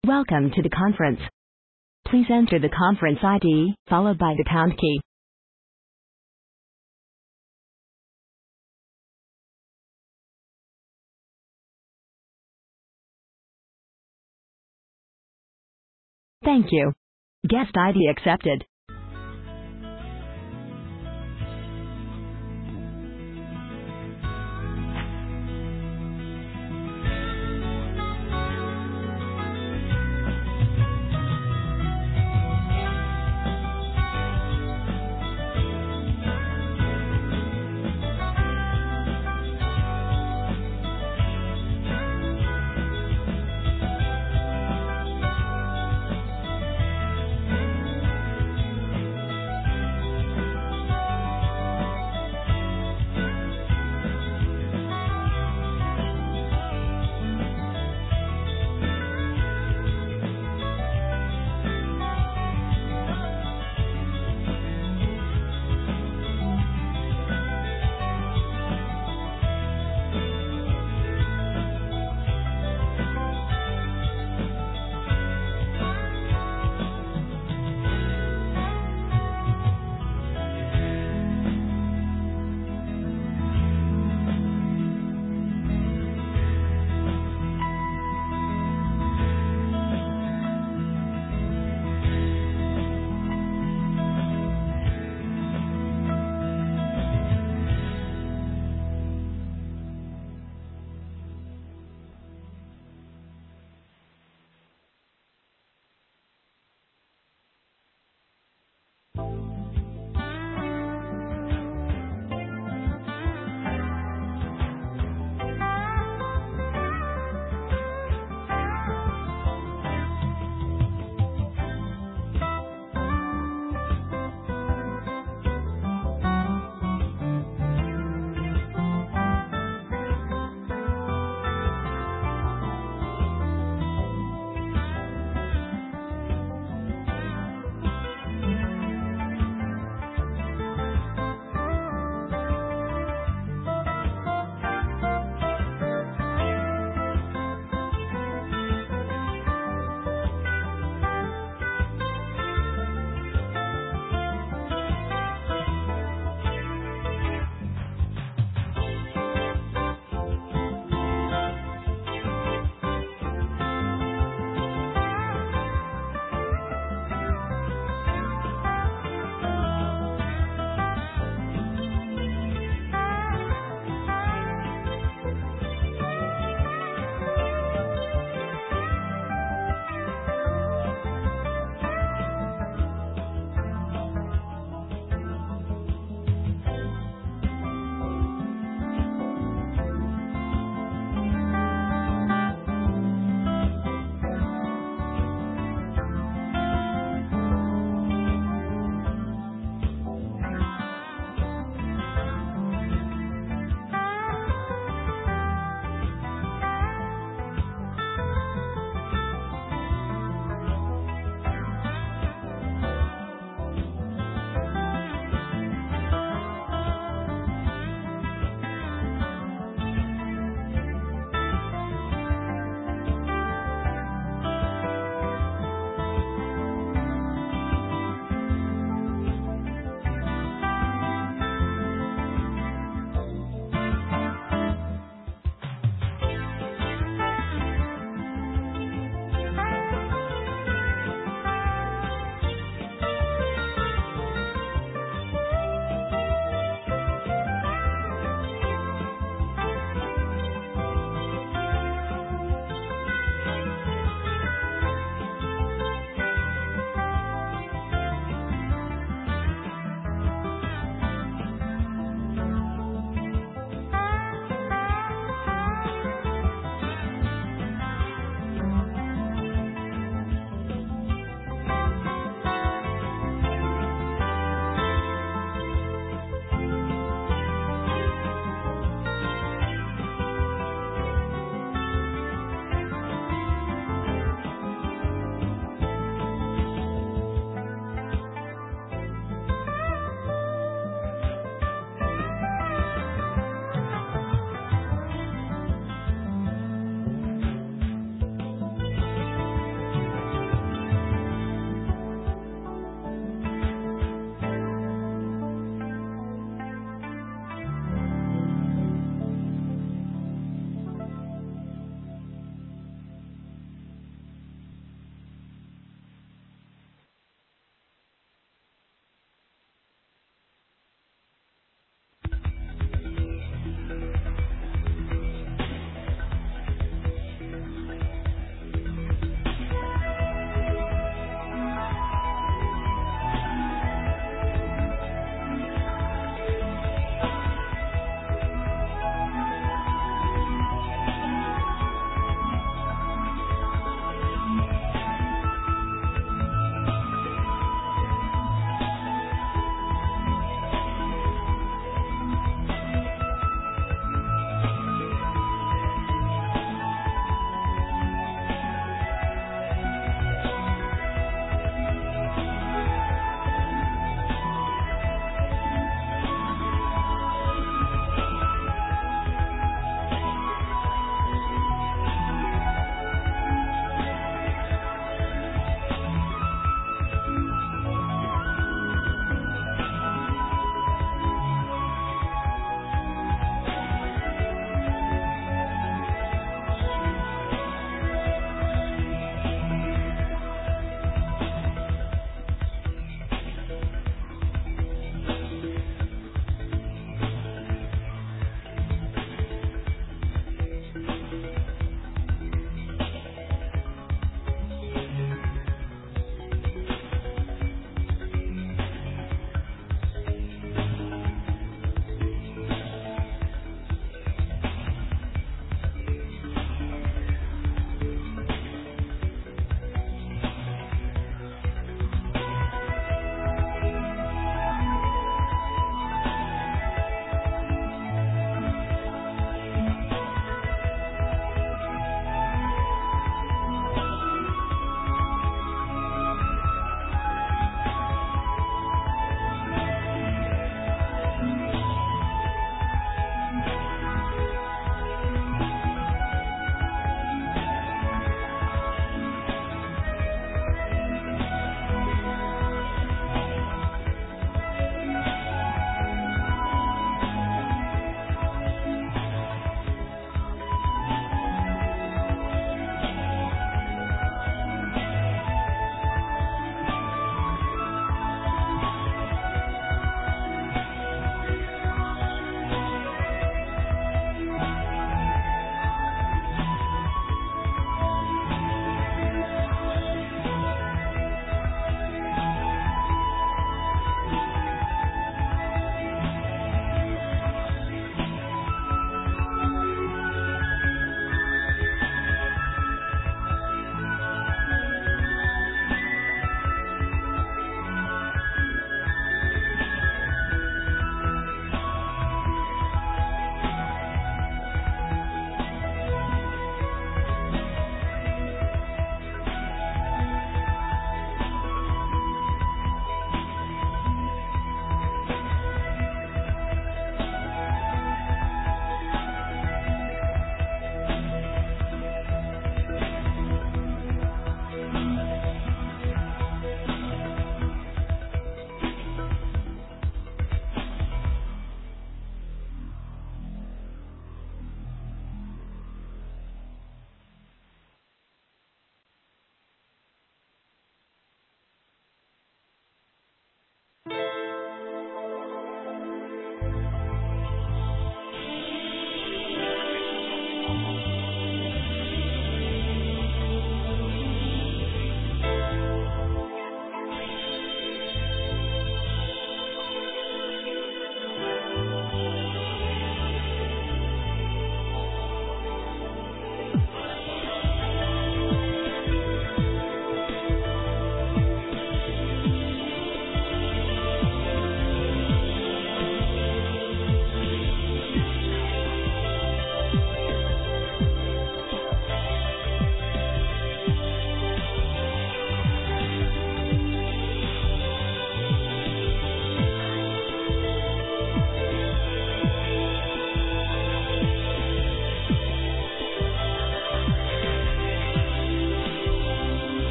Welcome to the conference. Please enter the conference ID, followed by the pound key. Thank you. Guest ID accepted.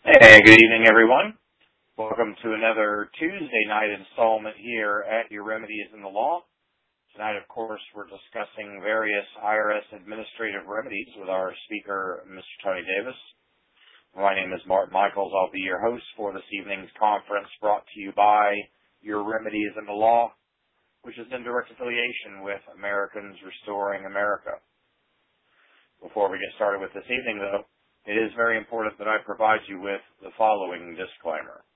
Hey, good evening, everyone. Welcome to another Tuesday night installment here at Your Remedy is in the Law. Tonight, of course, we're discussing various IRS administrative remedies with our speaker, Mr. Tony Davis. My name is Martin Michaels. I'll be your host for this evening's conference, brought to you by Your Remedy is in the Law, which is in direct affiliation with Americans Restoring America. Before we get started with this evening, though, it is very important that I provide you with the following disclaimer.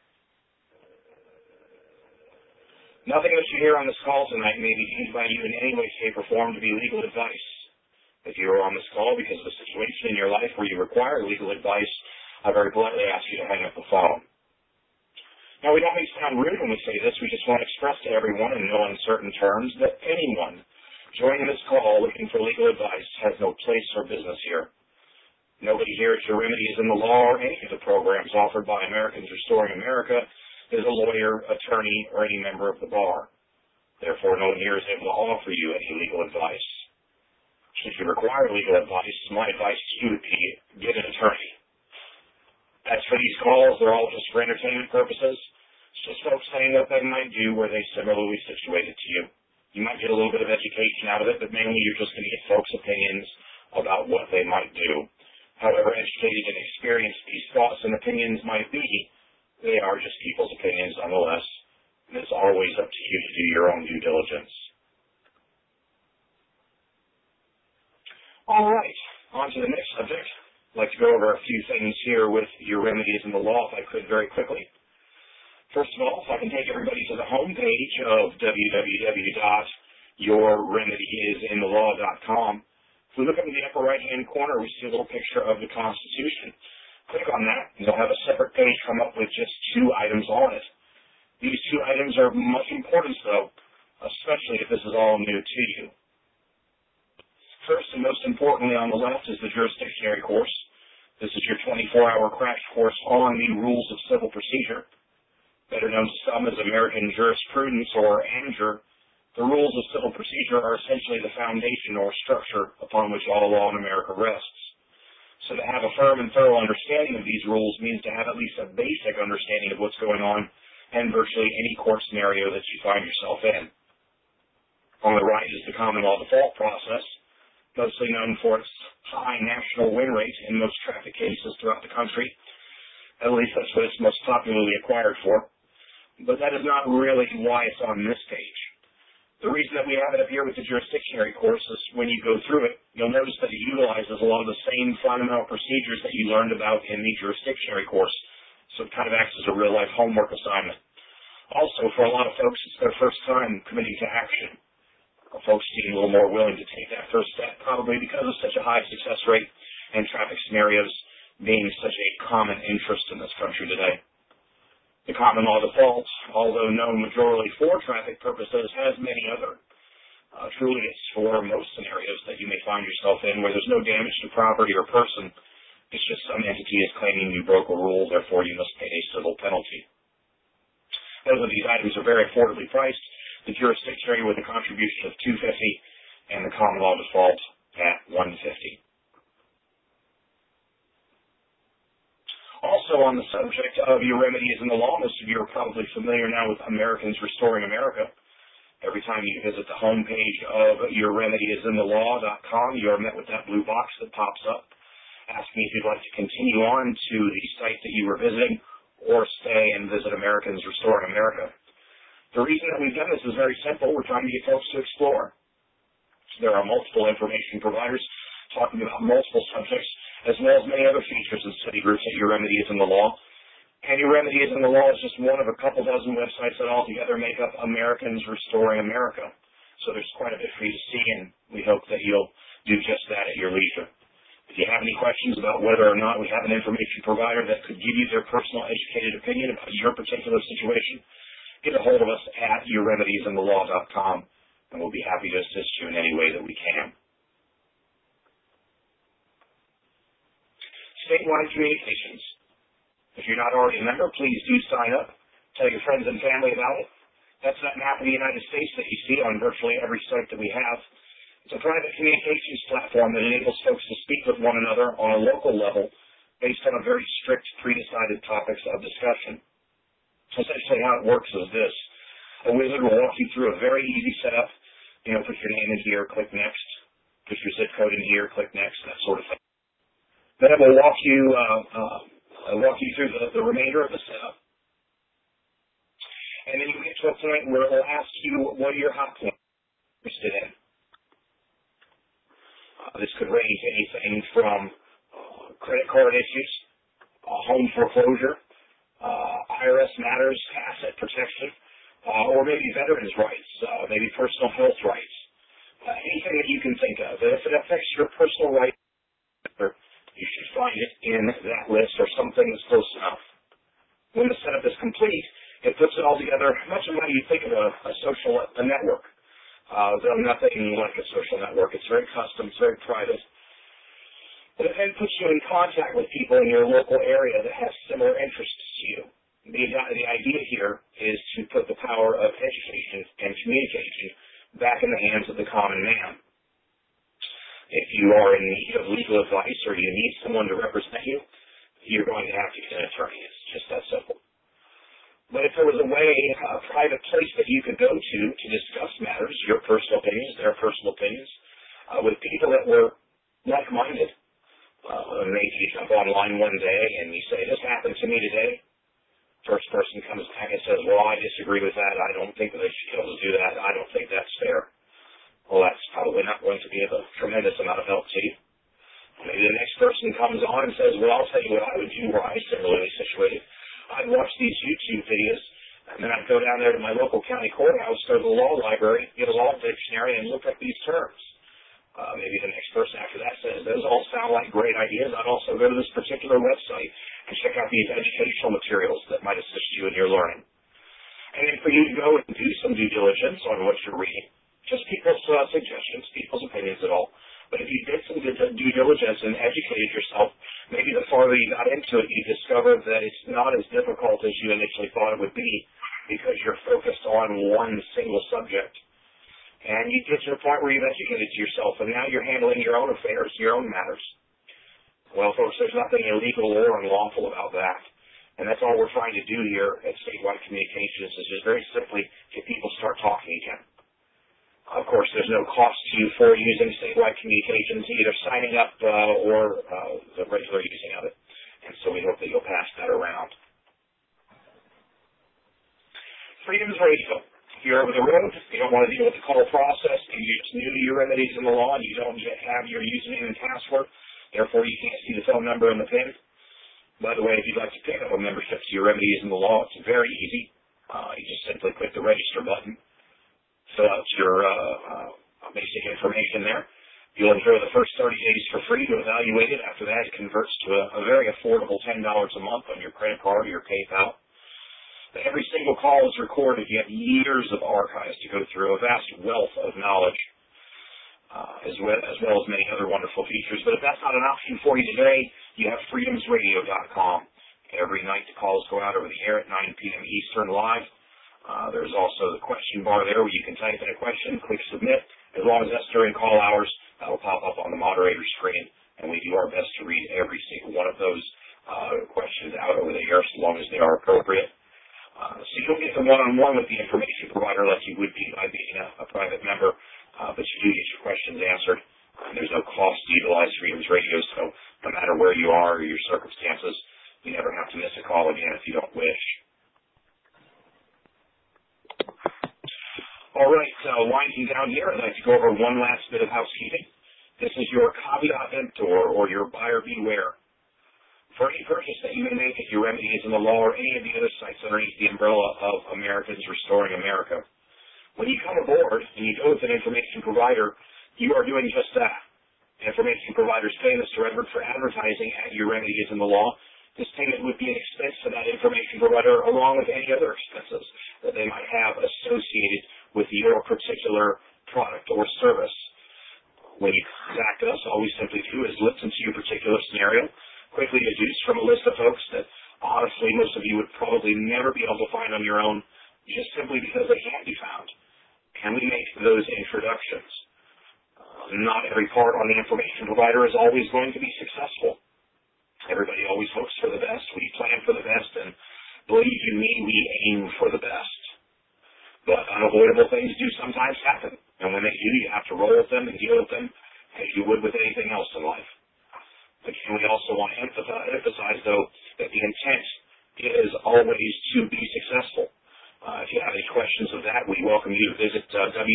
Nothing that you hear on this call tonight may be used by you in any way, shape, or form to be legal advice. If you are on this call because of a situation in your life where you require legal advice, I very politely ask you to hang up the phone. Now, we don't mean to sound rude when we say this. We just want to express to everyone in no uncertain terms that anyone joining this call looking for legal advice has no place or business here. Nobody here at Your Remedy is in the Law or any of the programs offered by Americans Restoring America is a lawyer, attorney, or any member of the bar. Therefore, no one here is able to offer you any legal advice. Should you require legal advice, my advice to you would be get an attorney. As for these calls, they're all just for entertainment purposes. It's just folks saying what they might do where they similarly situated to you. You might get a little bit of education out of it, but mainly you're just going to get folks' opinions about what they might do. However educated and experienced these thoughts and opinions might be, they are just people's opinions nonetheless, and it's always up to you to do your own due diligence. All right, on to the next subject. I'd like to go over a few things here with Your Remedy is in the Law, if I could, very quickly. First of all, if I can take everybody to the home page of www.yourremedyisinthelaw.com. If we look up in the upper right-hand corner, we see a little picture of the Constitution. Click on that, and you'll have a separate page come up with just 2 items on it. These 2 items are much importance, though, especially if this is all new to you. First and most importantly on the left is the jurisdictionary course. This is your 24-hour crash course on the rules of civil procedure. Better known to some as American jurisprudence or ANJUR. The rules of civil procedure are essentially the foundation or structure upon which all law in America rests. So to have a firm and thorough understanding of these rules means to have at least a basic understanding of what's going on in virtually any court scenario that you find yourself in. On the right is the common law default process, mostly known for its high national win rate in most traffic cases throughout the country. At least that's what it's most popularly acquired for. But that is not really why it's on this page. The reason that we have it up here with the jurisdictionary course is when you go through it, you'll notice that it utilizes a lot of the same fundamental procedures that you learned about in the jurisdictionary course. So it kind of acts as a real-life homework assignment. Also, for a lot of folks, it's their first time committing to action. Folks being a little more willing to take that first step, probably because of such a high success rate in traffic scenarios being such a common interest in this country today. The common law default, although known majorly for traffic purposes, has many other. Truly, it's for most scenarios that you may find yourself in where there's no damage to property or person. It's just some entity is claiming you broke a rule, therefore you must pay a civil penalty. Both of these items are very affordably priced. The jurisdictionary with a contribution of $250 and the common law default at $150. Also on the subject of Your Remedy is in the Law, most of you are probably familiar now with Americans Restoring America. Every time you visit the homepage of yourremedyisinthelaw.com, you are met with that blue box that pops up, asking if you'd like to continue on to the site that you were visiting or stay and visit Americans Restoring America. The reason that we've done this is very simple. We're trying to get folks to explore. There are multiple information providers talking about multiple subjects, as well as many other features and study groups at Your Remedy is in the Law. And Your Remedy is in the Law is just one of a couple dozen websites that altogether make up Americans Restoring America. So there's quite a bit for you to see, and we hope that you'll do just that at your leisure. If you have any questions about whether or not we have an information provider that could give you their personal educated opinion about your particular situation, get a hold of us at yourremedyisinthelaw.com, and we'll be happy to assist you in any way that we can. Statewide communications. If you're not already a member, please do sign up. Tell your friends and family about it. That's that map of the United States that you see on virtually every site that we have. It's a private communications platform that enables folks to speak with one another on a local level based on a very strict pre-decided topics of discussion. Essentially how it works is this. A wizard will walk you through a very easy setup. Put your name in here, click next. Put your zip code in here, click next, that sort of thing. Then it will walk you through the remainder of the setup. And then you get to a point where it will ask you what are your hot points you're interested in. This could range anything from credit card issues, home foreclosure, IRS matters, asset protection, or maybe veterans' rights, maybe personal health rights, anything that you can think of. And if it affects your personal rights, you should find it in that list or something that's close enough. When the setup is complete, it puts it all together much of how you think of a social network. Though nothing like a social network. It's very custom, it's very private. But it then puts you in contact with people in your local area that have similar interests to you. The idea here is to put the power of education and communication back in the hands of the common man. If you are in need of legal advice or you need someone to represent you, you're going to have to get an attorney. It's just that simple. But if there was a way, a private place that you could go to discuss matters, your personal opinions, their personal opinions, with people that were like-minded, maybe you jump online one day and you say, this happened to me today. First person comes back and says, well, I disagree with that. I don't think that they should be able to do that. I don't think that's fair. Well, that's probably not going to be of a tremendous amount of help to you. Maybe the next person comes on and says, well, I'll tell you what I would do were I similarly situated. I'd watch these YouTube videos, and then I'd go down there to my local county courthouse, go to the law library, get a law dictionary, and look up these terms. Maybe the next person after that says, those all sound like great ideas. I'd also go to this particular website and check out these educational materials that might assist you in your learning. And then for you to go and do some due diligence on what you're reading, just people's suggestions, people's opinions at all. But if you did some due diligence and educated yourself, maybe the farther you got into it, you discovered that it's not as difficult as you initially thought it would be because you're focused on one single subject. And you get to the point where you've educated yourself, and now you're handling your own affairs, your own matters. Well, folks, there's nothing illegal or unlawful about that. And that's all we're trying to do here at Statewide Communications is just very simply get people start talking again. Of course, there's no cost to you for using Statewide Communications, either signing up or the regular using of it. And so we hope that you'll pass that around. Freedoms Radio. If you're over the road, you don't want to deal with the call process, and you're just new to your remedies in the law, and you don't yet have your username and password, therefore you can't see the phone number and the PIN. By the way, if you'd like to pick up a membership to your remedies in the law, it's very easy. You just simply click the register button. Fill out your basic information there. You'll enjoy the first 30 days for free to evaluate it. After that, it converts to a very affordable $10 a month on your credit card or your PayPal. Every single call is recorded. You have years of archives to go through, a vast wealth of knowledge, as well as many other wonderful features. But if that's not an option for you today, you have freedomsradio.com. Every night the calls go out over the air at 9 p.m. Eastern live. There's also the question bar there where you can type in a question, click submit. As long as that's during call hours, that will pop up on the moderator screen, and we do our best to read every single one of those questions out over the air so long as they are appropriate. So you don't get the one-on-one with the information provider like you would be by being a private member, but you do get your questions answered. There's no cost to utilize Freedoms Radio, so no matter where you are or your circumstances, you never have to miss a call again if you don't wish. All right, winding down here, I'd like to go over one last bit of housekeeping. This is your caveat emptor, or your buyer beware. For any purchase that you may make at your remedies in the law or any of the other sites underneath the umbrella of Americans Restoring America, when you come aboard and you go with an information provider, you are doing just that. Information providers pay Mr. Edward for advertising at your remedies in the law. This payment would be an expense to that information provider along with any other expenses that they might have associated with your particular product or service. When you contact us, all we simply do is listen to your particular scenario, quickly deduce from a list of folks that honestly most of you would probably never be able to find on your own just simply because they can't be found. And we make those introductions. Not every part on the information provider is always going to be successful. Everybody always aim for the best. But unavoidable things do sometimes happen, and when they do, you have to roll with them and deal with them as you would with anything else in life. Again, we also want to emphasize, though, that the intent is always to be successful. If you have any questions of that, we welcome you to visit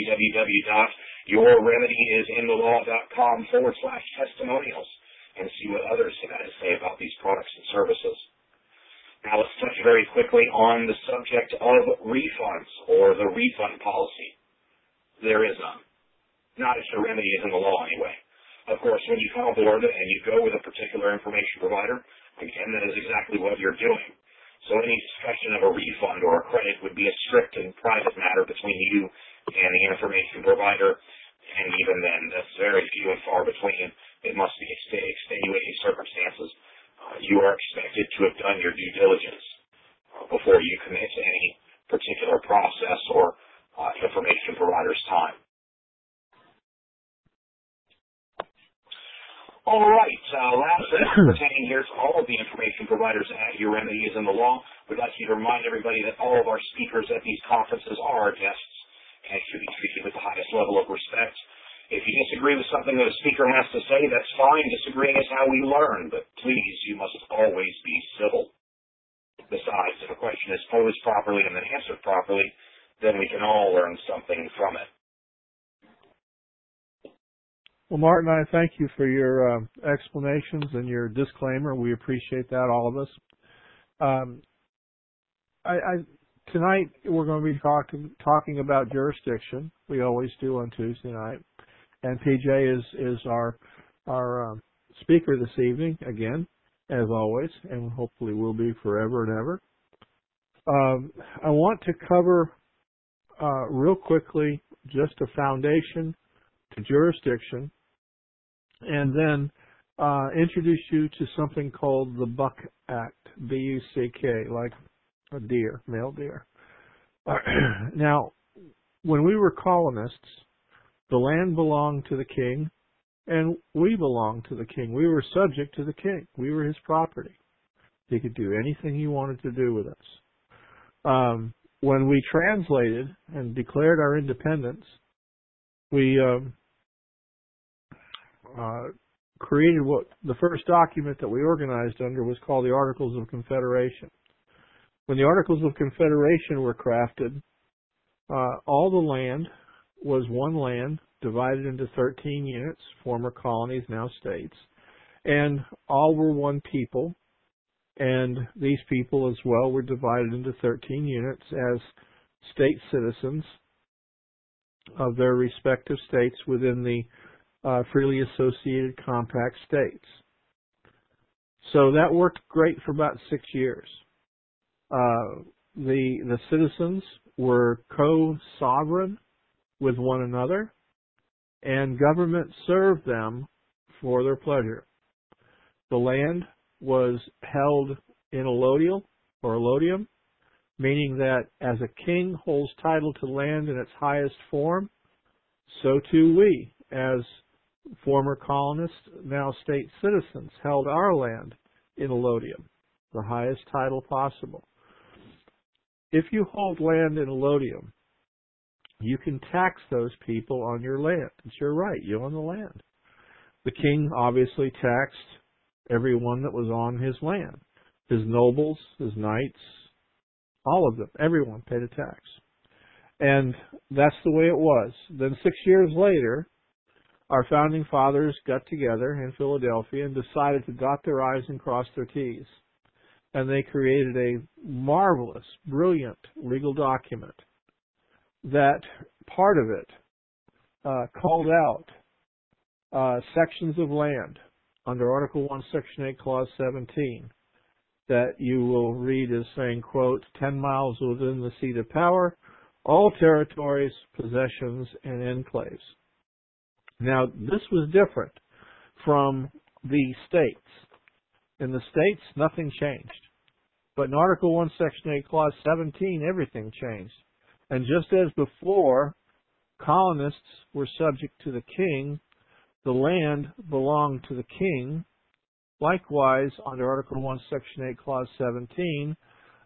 www.yourremedyisinthe.law.com/testimonials and see what others have had to say about these products and services. Now let's touch very quickly on the subject of refunds, or the refund policy. There is none. Not if your remedy is in the law anyway. Of course, when you come aboard and you go with a particular information provider, again, that is exactly what you're doing. So any discussion of a refund or a credit would be a strict and private matter between you and the information provider, and even then, that's very few and far between. It must be extenuating circumstances. You are expected to have done your due diligence before you commit to any particular process or information provider's time. All right, lastly, pertaining here to all of the information providers at Your Remedy is in the Law, we'd like you to remind everybody that all of our speakers at these conferences are our guests and should be treated with the highest level of respect. If you disagree with something that a speaker has to say, that's fine. Disagreeing is how we learn, but please, you must always be civil. Besides, if a question is posed properly and then answered properly, then we can all learn something from it. Well, Martin, I thank you for your explanations and your disclaimer. We appreciate that, all of us. Tonight we're going to be talking about jurisdiction. We always do on Tuesday night. And PJ is our speaker this evening, again, as always, and hopefully will be forever and ever. I want to cover real quickly just a foundation to jurisdiction, and then introduce you to something called the Buck Act, B-U-C-K, like a deer, male deer. Now, when we were colonists, the land belonged to the king, and we belonged to the king. We were subject to the king. We were his property. He could do anything he wanted to do with us. When we translated and declared our independence, we created what the first document that we organized under was called the Articles of Confederation. When the Articles of Confederation were crafted, all the land was one land divided into 13 units, former colonies, now states, and all were one people, and these people as well were divided into 13 units as state citizens of their respective states within the freely associated compact states. So that worked great for about 6 years. The citizens were co-sovereign with one another, and government served them for their pleasure. The land was held in allodial or allodium, meaning that as a king holds title to land in its highest form, so too we, as former colonists, now state citizens, held our land in allodium, the highest title possible. If you hold land in allodium, you can tax those people on your land. It's your right. You own the land. The king obviously taxed everyone that was on his land. His nobles, his knights, all of them, everyone paid a tax. And that's the way it was. Then 6 years later, our founding fathers got together in Philadelphia and decided to dot their I's and cross their T's. And they created a marvelous, brilliant legal document that part of it called out sections of land under Article 1, Section 8, Clause 17 that you will read as saying, quote, 10 miles within the seat of power, all territories, possessions, and enclaves. Now, this was different from the states. In the states, nothing changed. But in Article 1, Section 8, Clause 17, everything changed. And just as before, colonists were subject to the king, the land belonged to the king. Likewise, under Article 1, Section 8, Clause 17,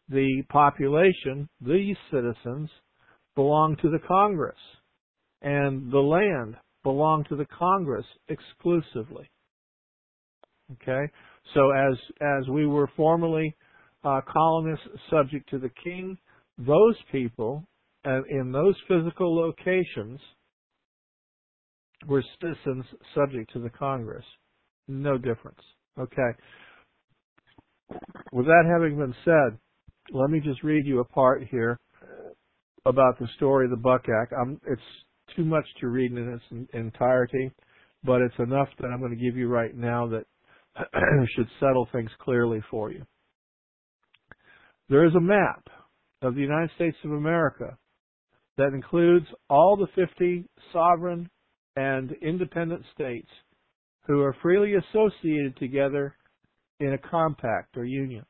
the population, these citizens, belong to the Congress, and the land belonged to the Congress exclusively. Okay, so as we were formerly colonists subject to the king, those people in those physical locations were citizens subject to the Congress. No difference. Okay. With that having been said, let me just read you a part here about the story of the Buck Act. It's too much to read in its entirety, but it's enough that I'm going to give you right now that should settle things clearly for you. There is a map of the United States of America that includes all the 50 sovereign and independent states who are freely associated together in a compact or union.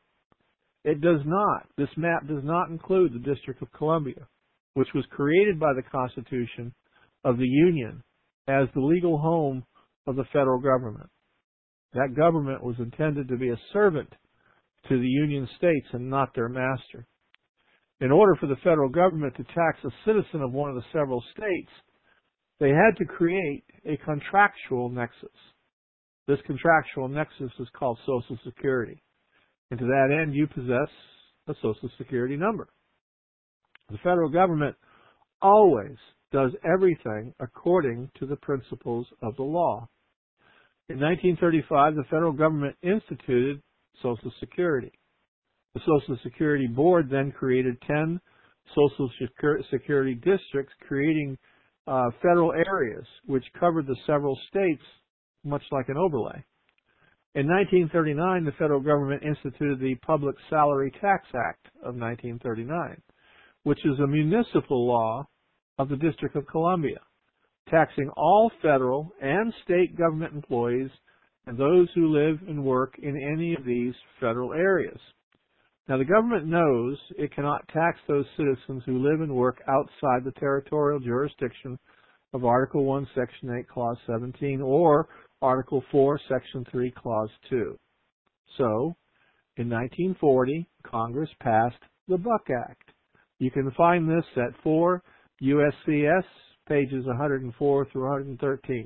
This map does not include the District of Columbia, which was created by the Constitution of the Union as the legal home of the federal government. That government was intended to be a servant to the Union states and not their master. In order for the federal government to tax a citizen of one of the several states, they had to create a contractual nexus. This contractual nexus is called Social Security. And to that end, you possess a Social Security number. The federal government always does everything according to the principles of the law. In 1935, the federal government instituted Social Security. The Social Security Board then created 10 Social Security districts, creating federal areas which covered the several states, much like an overlay. In 1939, the federal government instituted the Public Salary Tax Act of 1939, which is a municipal law of the District of Columbia, taxing all federal and state government employees and those who live and work in any of these federal areas. Now, the government knows it cannot tax those citizens who live and work outside the territorial jurisdiction of Article 1, Section 8, Clause 17, or Article 4, Section 3, Clause 2. So, in 1940, Congress passed the Buck Act. You can find this at 4 USCS, pages 104 through 113.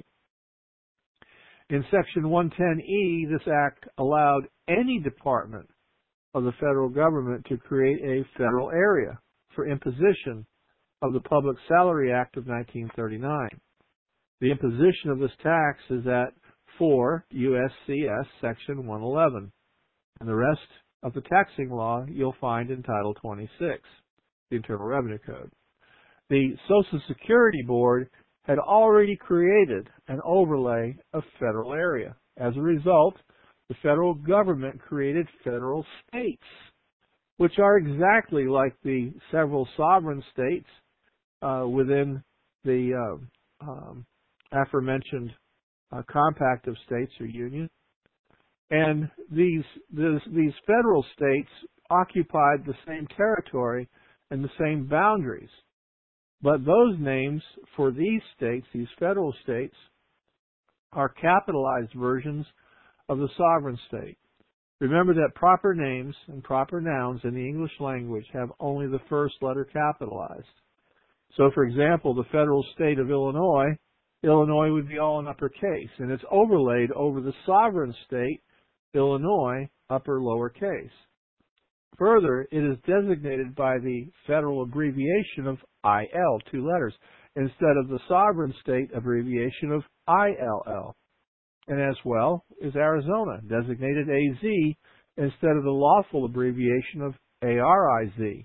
In Section 110E, this act allowed any department of the federal government to create a federal area for imposition of the Public Salary Act of 1939. The imposition of this tax is at 4 USCS Section 111, and the rest of the taxing law you'll find in Title 26, the Internal Revenue Code. The Social Security Board had already created an overlay of federal area. As a result, the federal government created federal states, which are exactly like the several sovereign states within the aforementioned compact of states or union. And these federal states occupied the same territory and the same boundaries. But those names for these states, these federal states, are capitalized versions of the sovereign state. Remember that proper names and proper nouns in the English language have only the first letter capitalized. So, for example, the federal state of Illinois, Illinois would be all in uppercase, and it's overlaid over the sovereign state, Illinois, upper lowercase. Further, it is designated by the federal abbreviation of IL, 2 letters, instead of the sovereign state abbreviation of ILL. And as well is Arizona, designated AZ instead of the lawful abbreviation of ARIZ.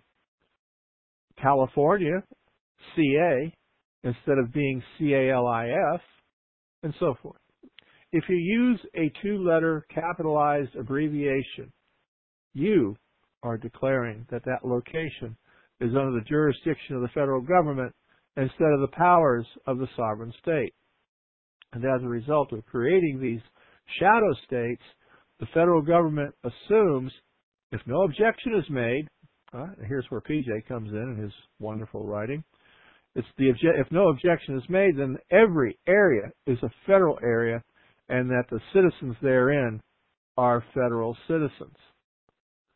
California, CA, instead of being CALIF, and so forth. If you use a 2-letter capitalized abbreviation, you are declaring that that location is under the jurisdiction of the federal government instead of the powers of the sovereign state. And as a result of creating these shadow states, the federal government assumes if no objection is made, here's where PJ comes in his wonderful writing, if no objection is made, then every area is a federal area and that the citizens therein are federal citizens.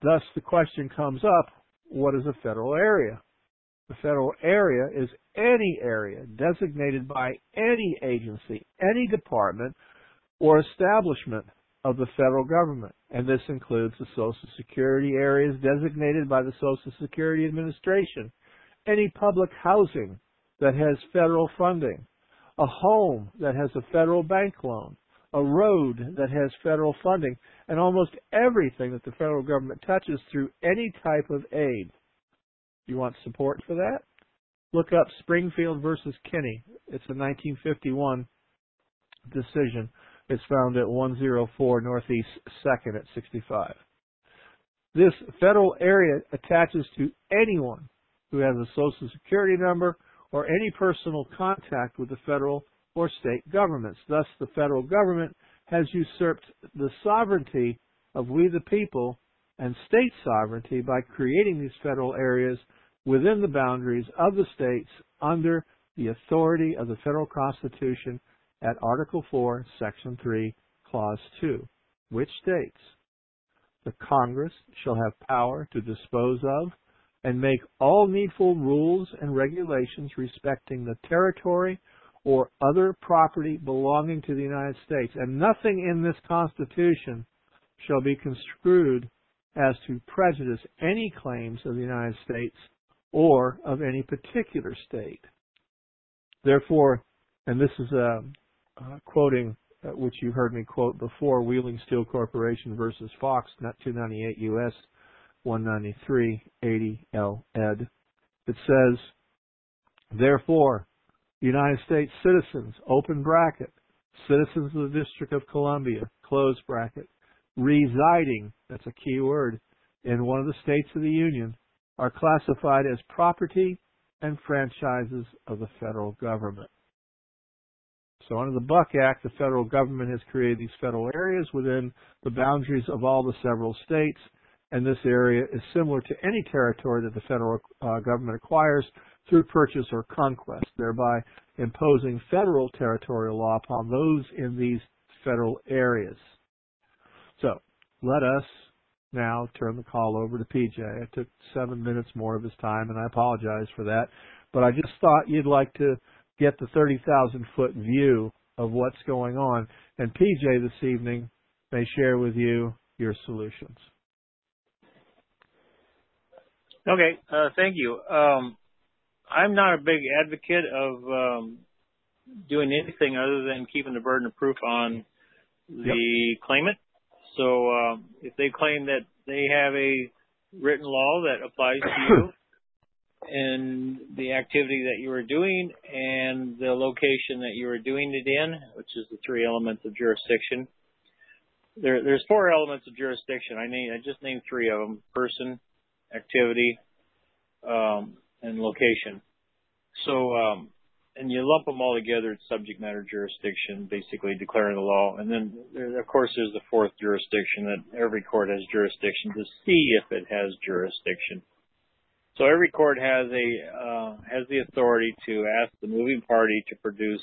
Thus, the question comes up, what is a federal area? The federal area is any area designated by any agency, any department, or establishment of the federal government. And this includes the Social Security areas designated by the Social Security Administration, any public housing that has federal funding, a home that has a federal bank loan, a road that has federal funding, and almost everything that the federal government touches through any type of aid. You want support for that? Look up Springfield versus Kinney. It's a 1951 decision. It's found at 104 Northeast 2nd at 65. This federal area attaches to anyone who has a Social Security number or any personal contact with the federal or state governments. Thus, the federal government has usurped the sovereignty of we the people and state sovereignty by creating these federal areas within the boundaries of the states under the authority of the federal Constitution at Article 4, Section 3, Clause 2, which states, the Congress shall have power to dispose of and make all needful rules and regulations respecting the territory or other property belonging to the United States, and nothing in this Constitution shall be construed as to prejudice any claims of the United States or of any particular state. Therefore, and this is quoting, which you heard me quote before, Wheeling Steel Corporation versus Fox, 298 U.S. 193, 80 L. ed. It says, therefore, United States citizens, open bracket, citizens of the District of Columbia, close bracket, residing, that's a key word, in one of the states of the Union, are classified as property and franchises of the federal government. So under the Buck Act, the federal government has created these federal areas within the boundaries of all the several states, and this area is similar to any territory that the federal government acquires through purchase or conquest, thereby imposing federal territorial law upon those in these federal areas. So let us now turn the call over to PJ. I took 7 minutes more of his time, and I apologize for that, but I just thought you'd like to get the 30,000-foot view of what's going on, and PJ this evening may share with you your solutions. Okay, thank you. I'm not a big advocate of doing anything other than keeping the burden of proof on the claimant. So if they claim that they have a written law that applies to you and the activity that you are doing and the location that you are doing it in, which is the 3 elements of jurisdiction. There's 4 elements of jurisdiction. I just named 3 of them: person, activity, and location. So, and you lump them all together, it's subject matter jurisdiction, basically declaring the law. And then, of course, there's the 4th jurisdiction, that every court has jurisdiction to see if it has jurisdiction. So every court has the authority to ask the moving party to produce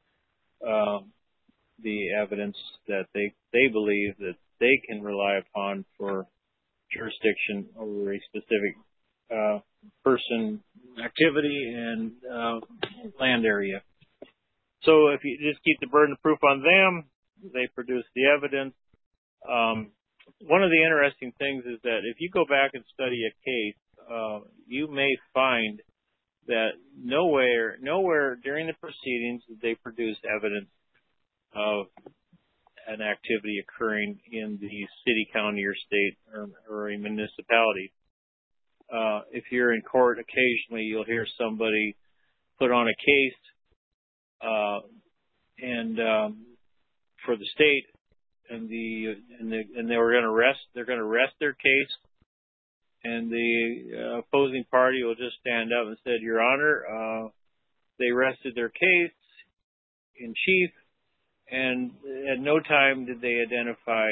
the evidence that they believe that they can rely upon for jurisdiction over a specific person, activity, and land area. So if you just keep the burden of proof on them, they produce the evidence. One of the interesting things is that if you go back and study a case, you may find that nowhere during the proceedings did they produce evidence of an activity occurring in the city, county, or state, or a municipality. If you're in court, occasionally you'll hear somebody put on a case, and for the state, and they're going to rest their case, and the opposing party will just stand up and said, Your Honor, they rested their case in chief, and at no time did they identify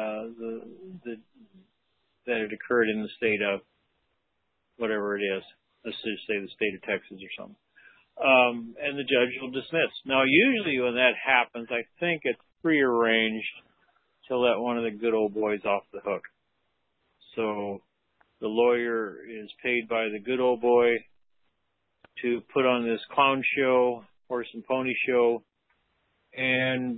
that it occurred in the state of whatever it is. Let's just say the state of Texas or something. And the judge will dismiss. Now, usually when that happens, I think it's prearranged to let one of the good old boys off the hook. So the lawyer is paid by the good old boy to put on this clown show, horse and pony show, and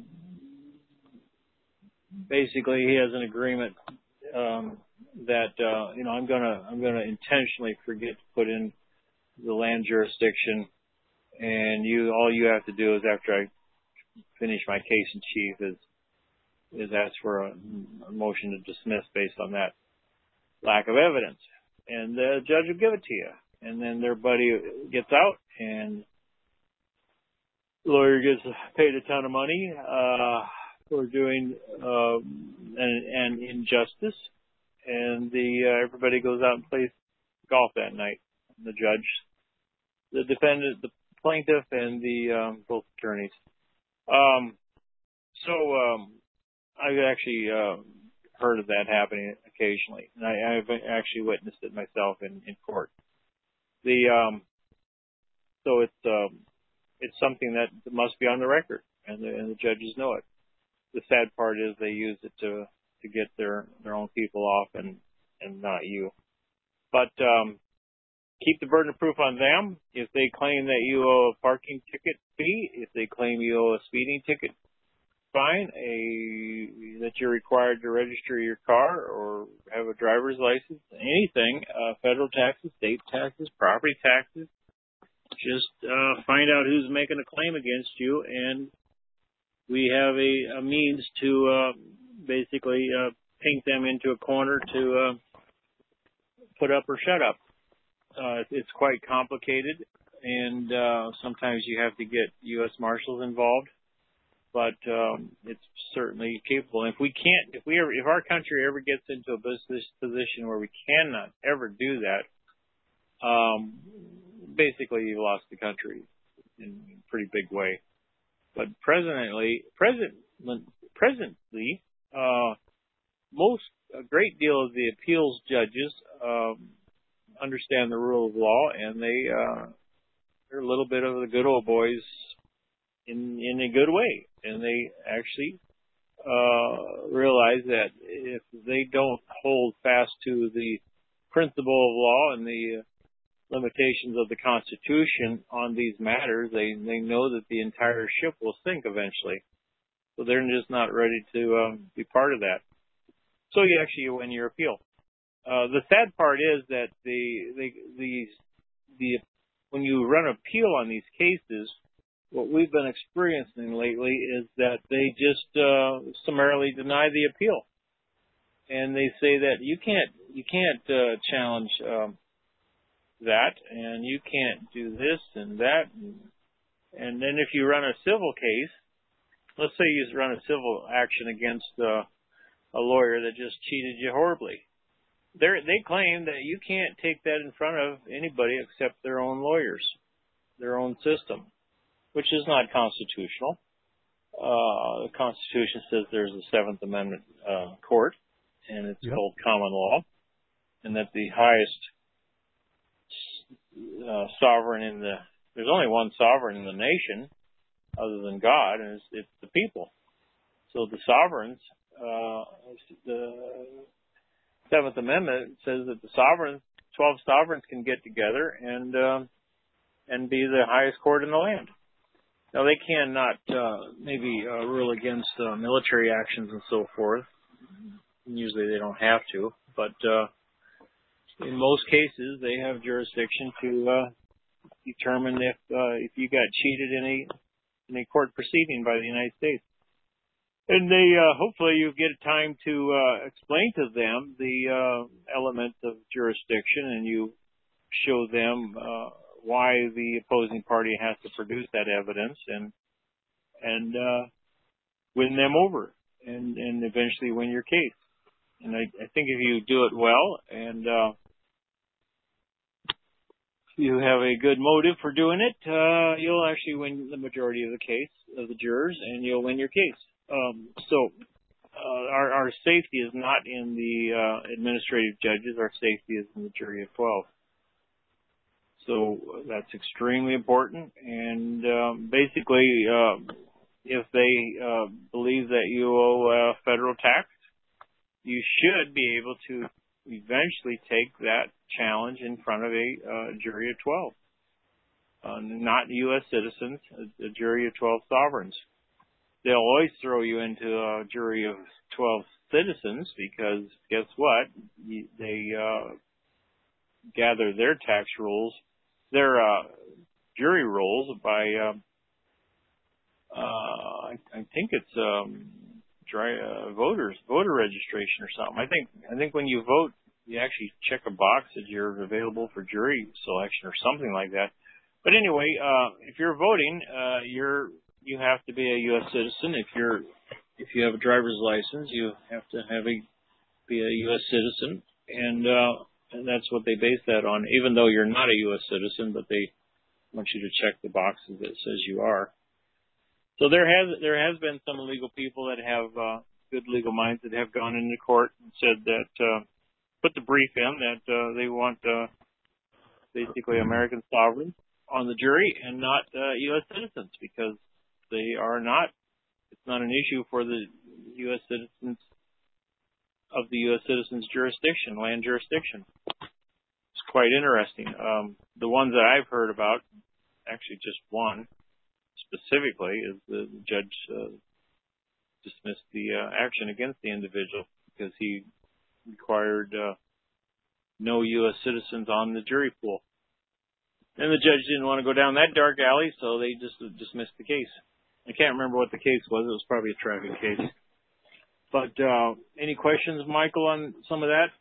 basically he has an agreement that I'm gonna intentionally forget to put in the land jurisdiction, and all you have to do is, after I finish my case in chief, is ask for a motion to dismiss based on that lack of evidence, and the judge will give it to you. And then their buddy gets out, and the lawyer gets paid a ton of money for doing an injustice, and everybody goes out and plays golf that night. The judge, the defendant, the plaintiff, and the both attorneys. I've actually heard of that happening occasionally, and I've actually witnessed it myself in court. So it's something that must be on the record, and the judges know it. The sad part is they use it to get their own people off and not you. But keep the burden of proof on them. If they claim that you owe a parking ticket fee, if they claim you owe a speeding ticket fine, that you're required to register your car or have a driver's license, anything, federal taxes, state taxes, property taxes, just find out who's making a claim against you, and we have a means to basically paint them into a corner to put up or shut up. It's quite complicated, and sometimes you have to get U.S. Marshals involved, but it's certainly capable. And if our country ever gets into a position where we cannot ever do that, basically you've lost the country in a pretty big way. But presently, a great deal of the appeals judges understand the rule of law, and they're a little bit of the good old boys in a good way, and they actually realize that if they don't hold fast to the principle of law and the limitations of the Constitution on these matters, they know that the entire ship will sink eventually. So they're just not ready to be part of that. So you win your appeal. The sad part is that when you run appeal on these cases, what we've been experiencing lately is that they just summarily deny the appeal, and they say that you can't challenge that, and you can't do this and that, and then if you run a civil case, let's say you run a civil action against a lawyer that just cheated you horribly. They claim that you can't take that in front of anybody except their own lawyers, their own system, which is not constitutional. The Constitution says there's a Seventh Amendment court, and it's called common law, and that the highest sovereign there's only one sovereign in the nation other than God, and it's the people. So the sovereigns, the Seventh Amendment says that the 12 sovereigns can get together and be the highest court in the land. Now they cannot maybe rule against military actions and so forth. Usually they don't have to, but in most cases they have jurisdiction to determine if you got cheated in a court proceeding by the United States. And they hopefully you get time to explain to them the elements of jurisdiction, and you show them why the opposing party has to produce that evidence, and win them over, and eventually win your case. And I think if you do it well, and you have a good motive for doing it, you'll actually win the majority of the case of the jurors, and you'll win your case. Our safety is not in the administrative judges. Our safety is in the jury of 12. So that's extremely important. And basically, if they believe that you owe federal tax, you should be able to eventually take that challenge in front of a jury of 12, not U.S. citizens, a jury of 12 sovereigns. They'll always throw you into a jury of 12 citizens because guess what? They gather their tax rules, their jury rules by, I think it's voter registration or something. I think when you vote, you actually check a box that you're available for jury selection or something like that. But anyway, if you're voting, you have to be a U.S. citizen. If you have a driver's license, you have to be a U.S. citizen, and that's what they base that on. Even though you're not a U.S. citizen, but they want you to check the boxes that says you are. So there has been some legal people that have good legal minds that have gone into court and said that put the brief in that they want basically American sovereigns on the jury and not U.S. citizens because they are not. It's not an issue for the U.S. citizens of the U.S. citizens' jurisdiction, land jurisdiction. It's quite interesting. The ones that I've heard about, actually just one specifically, is the judge dismissed the action against the individual because he required no U.S. citizens on the jury pool. And the judge didn't want to go down that dark alley, so they just dismissed the case. I can't remember what the case was. It was probably a traffic case. But any questions, Michael, on some of that?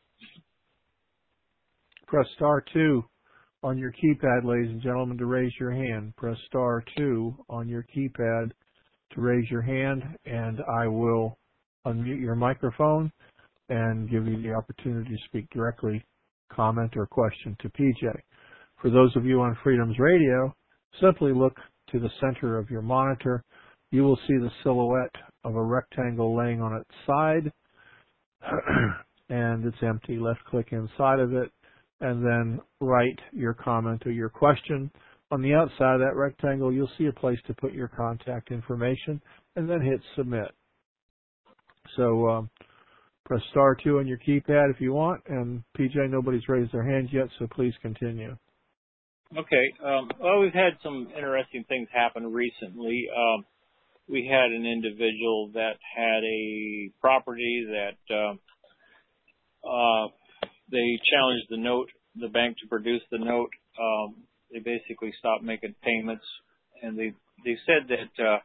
Press star 2 on your keypad, ladies and gentlemen, to raise your hand. Press star 2 on your keypad to raise your hand, and I will unmute your microphone and give you the opportunity to speak directly, comment, or question to PJ. For those of you on Freedoms Radio, simply look to the center of your monitor. You will see the silhouette of a rectangle laying on its side, and it's empty. Left-click inside of it, and then write your comment or your question. On the outside of that rectangle, you'll see a place to put your contact information, and then hit submit. So press star 2 on your keypad if you want, and PJ, nobody's raised their hand yet, so please continue. Okay. Well, we've had some interesting things happen recently. We had an individual that had a property that they challenged the bank to produce the note. They basically stopped making payments, and they said that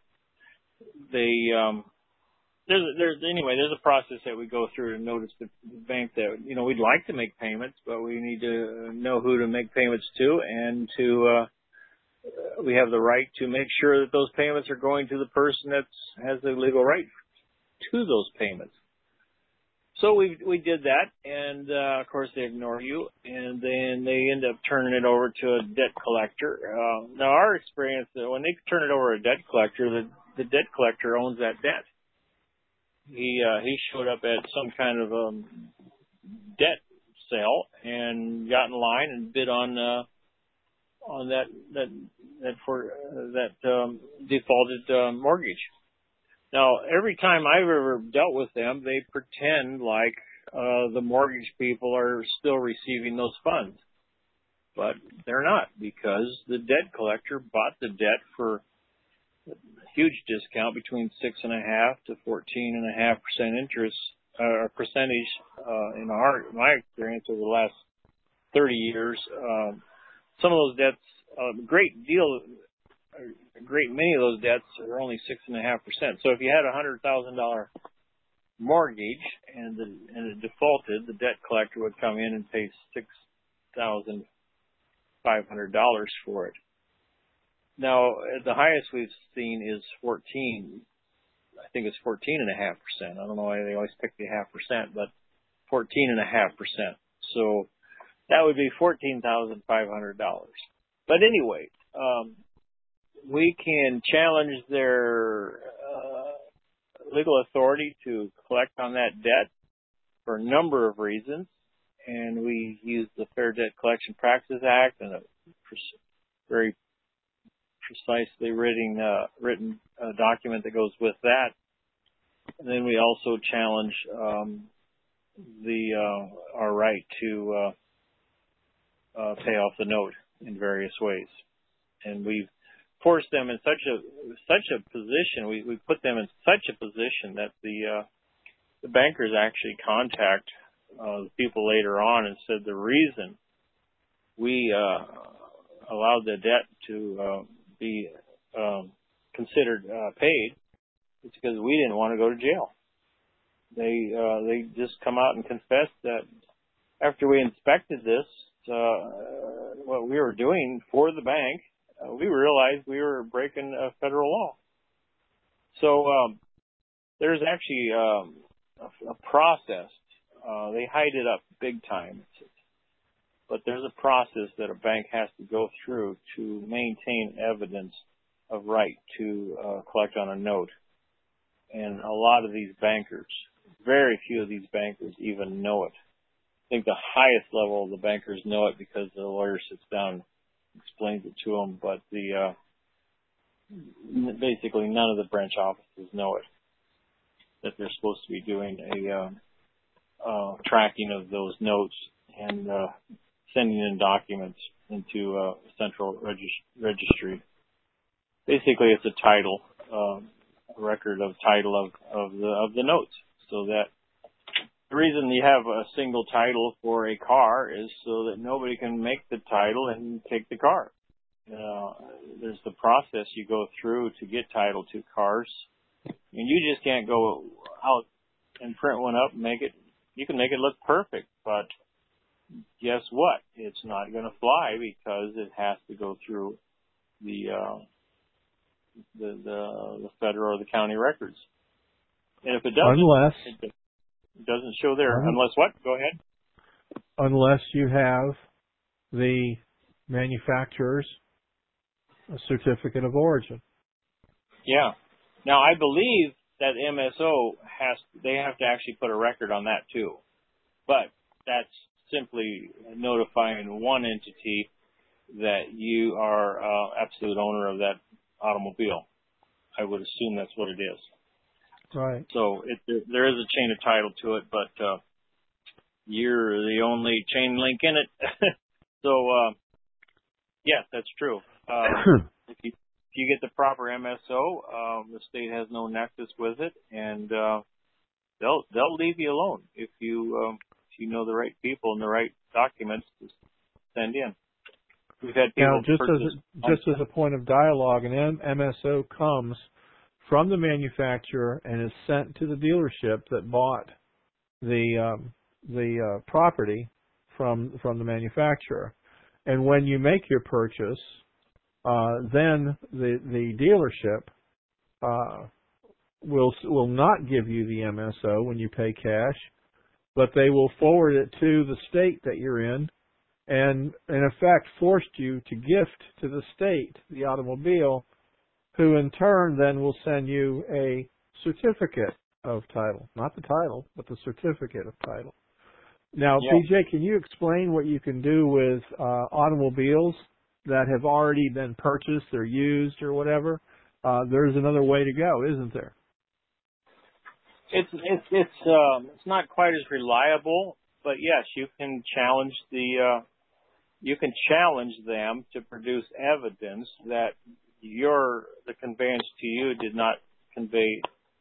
there's a process that we go through to notice the bank that, we'd like to make payments, but we need to know who to make payments to, and we have the right to make sure that those payments are going to the person that has the legal right to those payments. So we did that, and of course they ignore you, and then they end up turning it over to a debt collector. Now our experience, when they turn it over to a debt collector, the debt collector owns that debt. He showed up at some kind of debt sale and got in line and bid on that defaulted mortgage. Now, every time I've ever dealt with them, they pretend like the mortgage people are still receiving those funds, but they're not, because the debt collector bought the debt for huge discount between 6.5% to 14.5% interest or percentage. In my experience over the last 30 years, some of those debts, a great many of those debts are only 6.5%. So if you had $100,000 mortgage and it defaulted, the debt collector would come in and pay $6,500 for it. Now, the highest we've seen is 14. I think it's 14.5%. I don't know why they always pick the 0.5%, but 14.5%. So that would be $14,500. But anyway, we can challenge their legal authority to collect on that debt for a number of reasons, and we use the Fair Debt Collection Practices Act and a very precisely written document that goes with that. And then we also challenge our right to pay off the note in various ways, and we've forced them in such a position. We put them in such a position that the bankers actually contact the people later on and said the reason we allowed the debt to be considered paid is because we didn't want to go to jail. They just come out and confess that after we inspected this, what we were doing for the bank, we realized we were breaking federal law. So there's actually a process. They hide it up big time, but there's a process that a bank has to go through to maintain evidence of right to collect on a note. And a lot of these bankers, very few of these bankers even know it. I think the highest level of the bankers know it because the lawyer sits down and explains it to them, but basically none of the branch offices know it, that they're supposed to be doing a tracking of those notes and sending in documents into a central registry. Basically, it's a title, a record of title of the notes, so that the reason you have a single title for a car is so that nobody can make the title and take the car. There's the process you go through to get title to cars, and you just can't go out and print one up and make it. You can make it look perfect, but guess what? It's not going to fly because it has to go through the federal or the county records. And if it doesn't, it doesn't show there. Unless what? Go ahead. Unless you have the manufacturer's certificate of origin. Yeah. Now, I believe that MSO they have to actually put a record on that too. But that's simply notifying one entity that you are absolute owner of that automobile. I would assume that's what it is. Right. So there is a chain of title to it, but you're the only chain link in it. So, yes, that's true. If you get the proper MSO, the state has no nexus with it, and they'll leave you alone if you know the right people and the right documents to send in. We've had people just as a point of dialogue, an MSO comes from the manufacturer and is sent to the dealership that bought the property from the manufacturer. And when you make your purchase, then the dealership will not give you the MSO when you pay cash, but they will forward it to the state that you're in, and in effect forced you to gift to the state the automobile, who in turn then will send you a certificate of title. Not the title, but the certificate of title. Now, yeah. PJ, can you explain what you can do with automobiles that have already been purchased or used or whatever? There's another way to go, isn't there? It's not quite as reliable, but yes, you can challenge them to produce evidence that the conveyance to you did not convey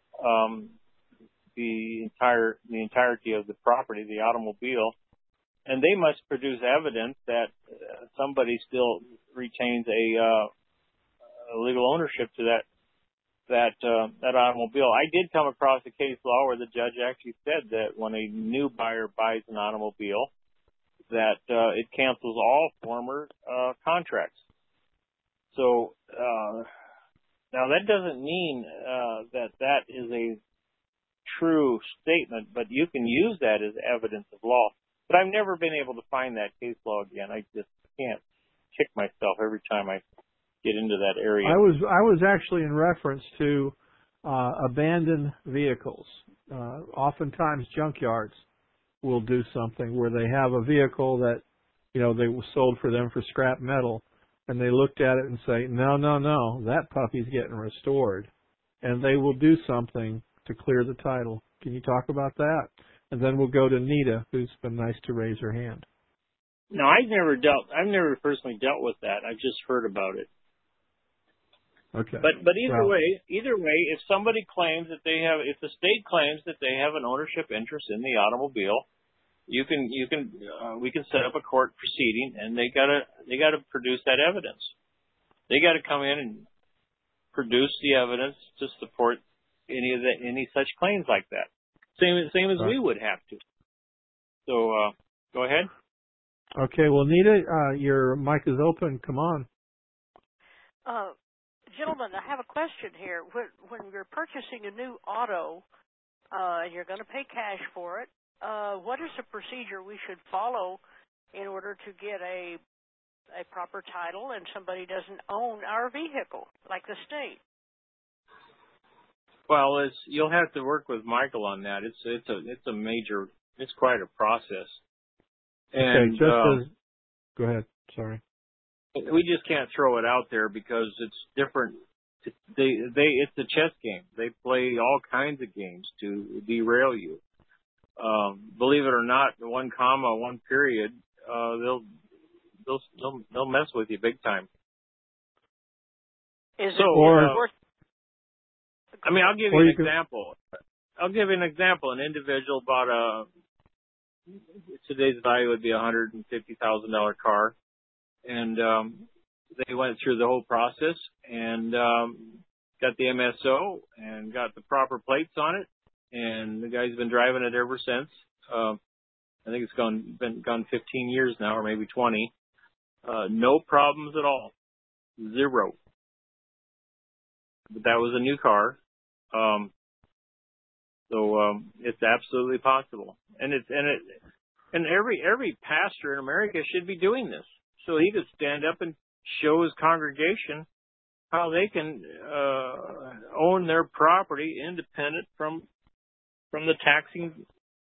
the entirety of the property, the automobile, and they must produce evidence that somebody still retains a legal ownership to that automobile. I did come across a case law where the judge actually said that when a new buyer buys an automobile, that it cancels all former contracts. So now that doesn't mean that is a true statement, but you can use that as evidence of law. But I've never been able to find that case law again. I just can't kick myself every time I get into that area. I was actually in reference to abandoned vehicles. Oftentimes junkyards will do something where they have a vehicle that, they were sold for them for scrap metal, and they looked at it and say, no, that puppy's getting restored. And they will do something to clear the title. Can you talk about that? and then we'll go to Nita, who's been nice to raise her hand. No, I've never personally dealt with that. I've just heard about it. Okay. But either way, if somebody claims that if the state claims that they have an ownership interest in the automobile, we can set up a court proceeding, and they gotta produce that evidence. They gotta come in and produce the evidence to support any such claims like that. Same as we would have to. So go ahead. Okay. Well, Nita, your mic is open. Come on. Gentlemen, I have a question here. When you're purchasing a new auto and you're going to pay cash for it, what is the procedure we should follow in order to get a proper title and somebody doesn't own our vehicle, like the state? Well, you'll have to work with Michael on that. It's quite a process. And okay, go ahead. Sorry. We just can't throw it out there because it's different. It's a chess game. They play all kinds of games to derail you. Believe it or not, one comma, one period, they'll mess with you big time. I'll give you an example. An individual bought today's value would be $150,000 car. And they went through the whole process and got the MSO and got the proper plates on it. And the guy's been driving it ever since. I think it's gone 15 years now, or maybe 20. No problems at all, 0. But that was a new car, so it's absolutely possible. And every pastor in America should be doing this. So he could stand up and show his congregation how they can own their property independent from the taxing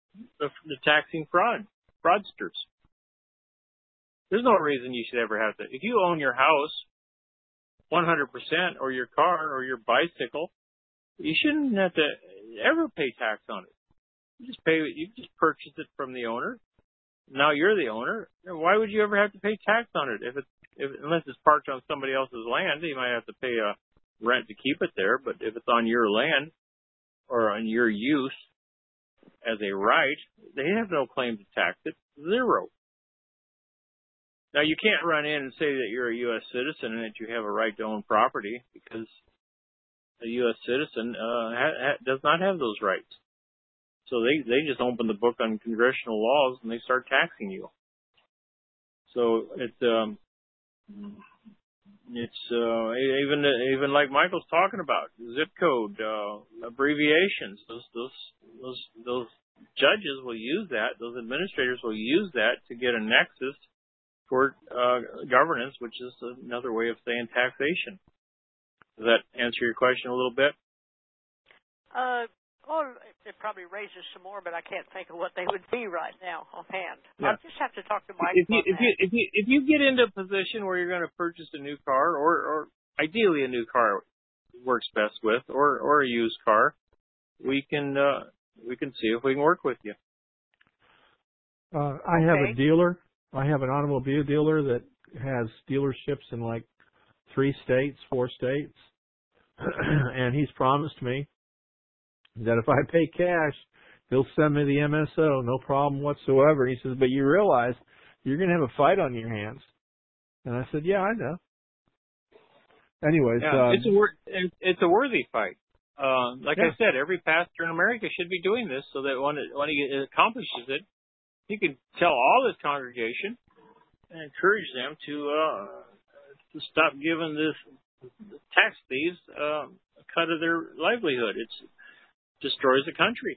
fraudsters. There's no reason you should ever have to. If you own your house 100% or your car or your bicycle, you shouldn't have to ever pay tax on it. You just purchase it from the owner. Now you're the owner. Why would you ever have to pay tax on it? Unless it's parked on somebody else's land, you might have to pay a rent to keep it there. But if it's on your land or on your use as a right, they have no claim to tax it. 0. Now you can't run in and say that you're a U.S. citizen and that you have a right to own property, because a U.S. citizen does not have those rights. So they just open the book on congressional laws and they start taxing you. So even like Michael's talking about, zip code, abbreviations. Those judges will use that. Those administrators will use that to get a nexus toward governance, which is another way of saying taxation. Does that answer your question a little bit? Well, it probably raises some more, but I can't think of what they would be right now offhand. Yeah. I'll just have to talk to Mike. If you get into a position where you're going to purchase a new car, or ideally a new car works best with, or a used car, we can see if we can work with you. I have a dealer. I have an automobile dealer that has dealerships in like 4 states, and he's promised me that if I pay cash, he'll send me the MSO, no problem whatsoever. He says, but you realize you're going to have a fight on your hands. And I said, yeah, I know. Anyways. Yeah, it's a worthy fight. I said, every pastor in America should be doing this so that when he accomplishes it, he can tell all his congregation and encourage them to stop giving this tax thieves a cut of their livelihood. It destroys the country.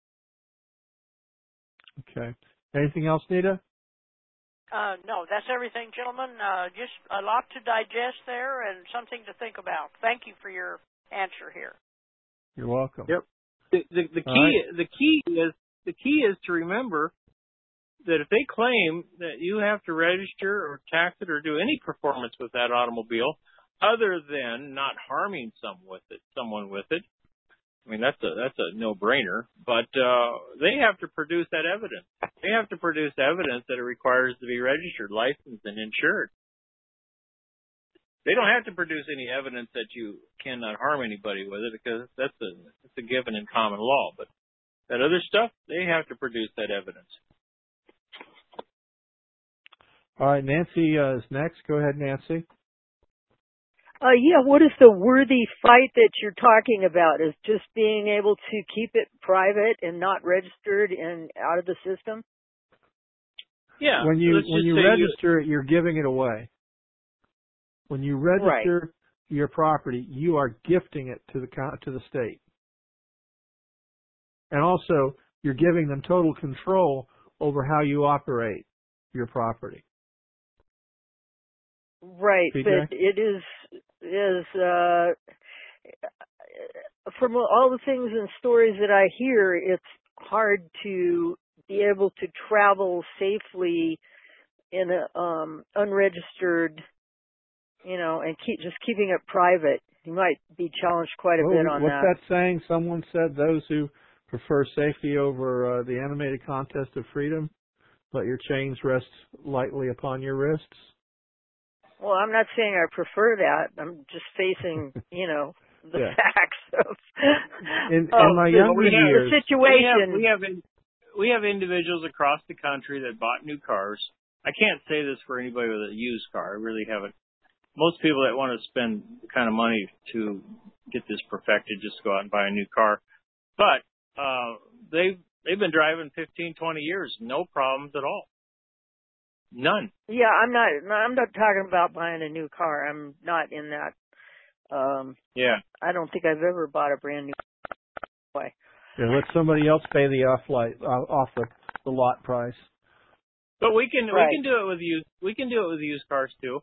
Okay. Anything else, Nita? No, that's everything, gentlemen. Just a lot to digest there and something to think about. Thank you for your answer here. You're welcome. Yep. The key is to remember that if they claim that you have to register or tax it or do any performance with that automobile other than not harming someone with it, I mean, that's a no-brainer. But they have to produce that evidence. They have to produce evidence that it requires to be registered, licensed, and insured. They don't have to produce any evidence that you cannot harm anybody with it, because that's a given in common law. But that other stuff, they have to produce that evidence. All right, Nancy is next. Go ahead, Nancy. Yeah, what is the worthy fight that you're talking about? Is just being able to keep it private and not registered and out of the system? Yeah. When you register it, you're giving it away. When you register your property, you are gifting it to the state. And also, you're giving them total control over how you operate your property. Right, PJ? but it is from all the things and stories that I hear, it's hard to be able to travel safely in a unregistered, and keeping it private. You might be challenged quite a bit on what's that. What's that saying? Someone said those who prefer safety over the animated contest of freedom, let your chains rest lightly upon your wrists. Well, I'm not saying I prefer that. I'm just facing, the facts of in my younger years, the situation. We have individuals across the country that bought new cars. I can't say this for anybody with a used car. I really haven't. Most people that want to spend the kind of money to get this perfected just go out and buy a new car. But they've been driving 15, 20 years, no problems at all. None. Yeah, I'm not talking about buying a new car. I'm not in that. I don't think I've ever bought a brand new car. Yeah, let somebody else pay the off the lot price. But we can do it with used cars too.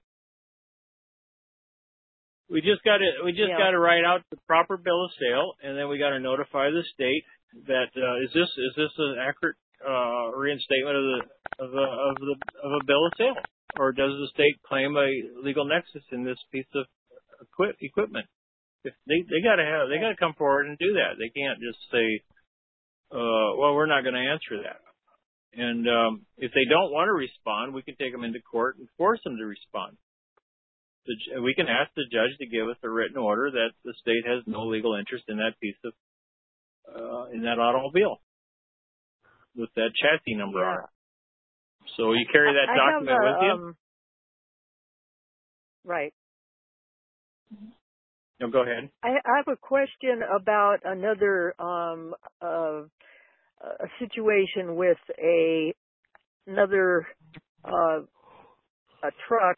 We just got to write out the proper bill of sale, and then we got to notify the state that is this an accurate reinstatement of a bill of sale, or does the state claim a legal nexus in this piece of equipment? If they got to come forward and do that. They can't just say, well, we're not going to answer that. And if they don't want to respond, we can take them into court and force them to respond. We can ask the judge to give us a written order that the state has no legal interest in that piece of in that automobile with that chassis number on it. So you carry that document with you? Right. No, go ahead. I have a question about another a situation with another a truck,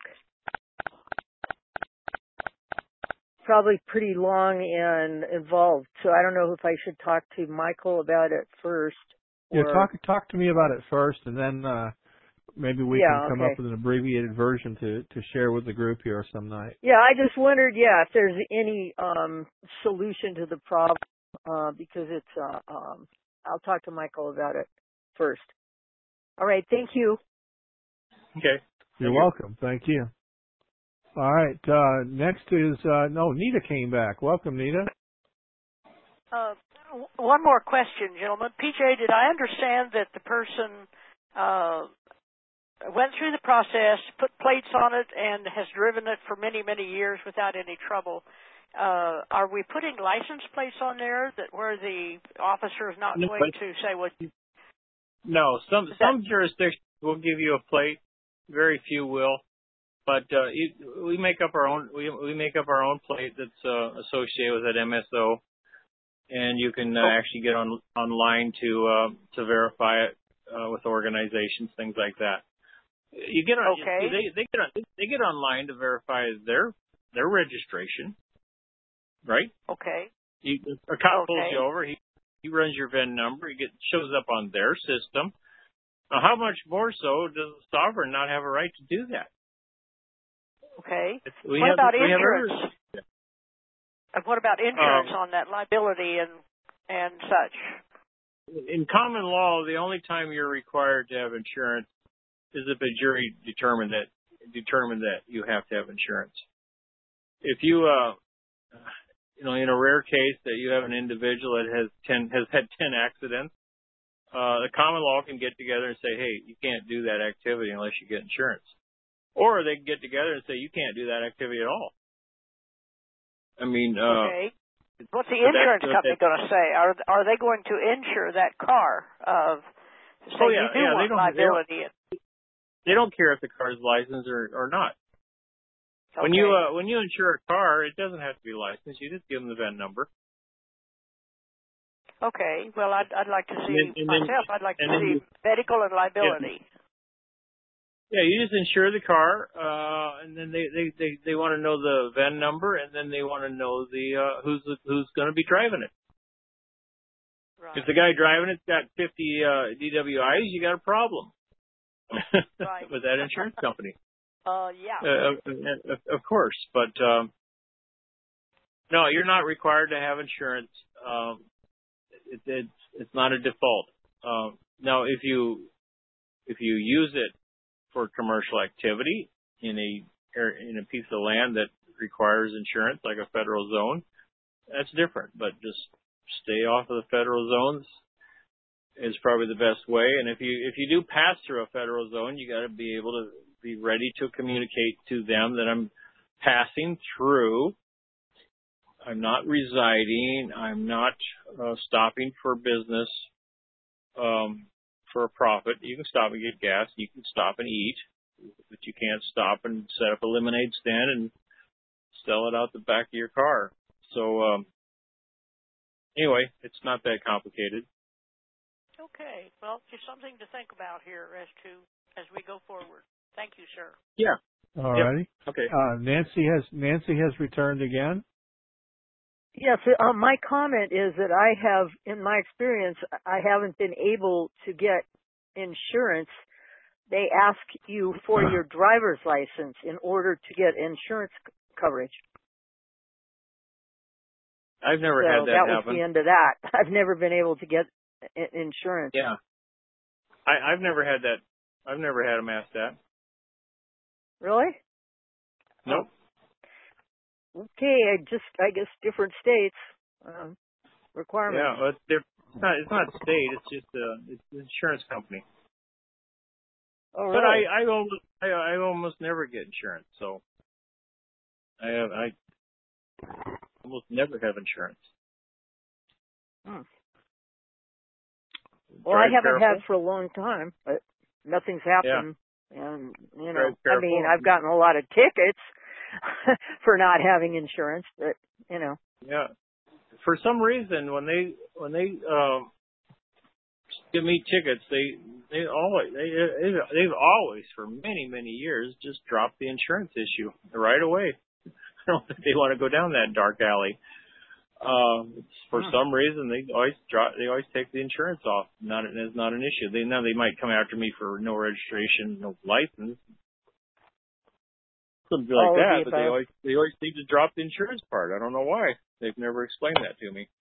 probably pretty long and involved. So I don't know if I should talk to Michael about it first. Yeah, talk to me about it first, and then maybe we can come up with an abbreviated version to share with the group here some night. Yeah, I just wondered, if there's any solution to the problem, because it's I'll talk to Michael about it first. All right, thank you. Okay. You're welcome. Thank you. All right, next is Nita came back. Welcome, Nita. One more question, gentlemen. PJ, did I understand that the person went through the process, put plates on it, and has driven it for many, many years without any trouble? Are we putting license plates on there where the officer is not going to say what? No, some jurisdictions will give you a plate. Very few will. But we make up our own. We make up our own plate that's associated with that MSO, and you can actually get online to verify it with organizations, things like that. You get on. They get online to verify their registration, right? Okay. A cop pulls you over. He runs your VIN number. Shows up on their system. Now, how much more so does the sovereign not have a right to do that? Okay. What about insurance? What about insurance on that liability and such? In common law, the only time you're required to have insurance is if a jury determined that you have to have insurance. If you in a rare case that you have an individual that has had 10 accidents, the common law can get together and say, hey, you can't do that activity unless you get insurance. Or they can get together and say, you can't do that activity at all. I mean, okay. What's the insurance company going to say? Are they going to insure that car? Liability. They don't care if the car is licensed or not. Okay. When you insure a car, it doesn't have to be licensed. You just give them the VIN number. Okay. Well, I'd like to see I'd like to see medical and liability. Yeah, you just insure the car, and then they want to know the VIN number, and then they want to know who's going to be driving it. Right. If the guy driving it's got 50 DWIs, you got a problem right. with that insurance company. Yeah. Of course, but no, you're not required to have insurance. It's not a default. Now, if you use it for commercial activity in a piece of land that requires insurance, like a federal zone, that's different. But just stay off of the federal zones is probably the best way. And if you do pass through a federal zone, you got to be able to be ready to communicate to them that I'm passing through. I'm not residing. I'm not stopping for business for a profit. You can stop and get gas. You can stop and eat, but you can't stop and set up a lemonade stand and sell it out the back of your car. So anyway, it's not that complicated. Okay. Well, just something to think about here as we go forward. Thank you, sir. Yeah. All righty. Okay. Nancy has returned again. Yes, my comment is that I have, in my experience, I haven't been able to get insurance. They ask you for your driver's license in order to get insurance coverage. I've never had that happen. That was happen. the end of that. I've never been able to get insurance. Yeah. I've never had that. I've never had them ask that. Really? Nope. Okay, I guess different states requirements. Yeah, well, it's not state. It's just it's an insurance company. Oh, really? But I almost never get insurance, so I almost never have insurance. Well, I haven't had for a long time, but nothing's happened. Yeah. And I mean, I've gotten a lot of tickets for not having insurance, but Yeah. For some reason, when they give me tickets, they've always for many years just dropped the insurance issue right away. I don't think they want to go down that dark alley. For some reason, they always take the insurance off. It's not an issue. They might come after me for no registration, no license, something like that. But they always seem to drop the insurance part. I don't know why. They've never explained that to me.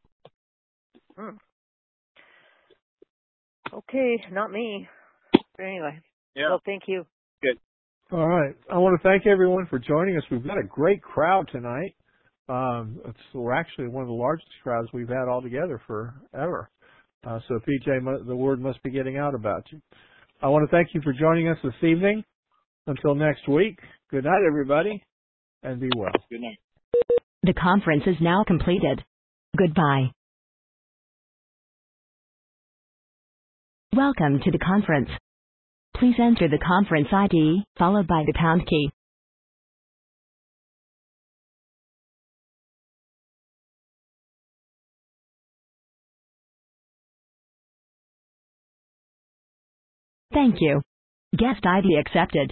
Okay, not me. But anyway. Yeah. Well, thank you. Good. All right. I want to thank everyone for joining us. We've got a great crowd tonight. We're actually one of the largest crowds we've had all together forever. So, PJ, the word must be getting out about you. I want to thank you for joining us this evening. Until next week, good night, everybody, and be well. Good night. The conference is now completed. Goodbye. Welcome to the conference. Please enter the conference ID, followed by the pound key. Thank you. Guest ID accepted.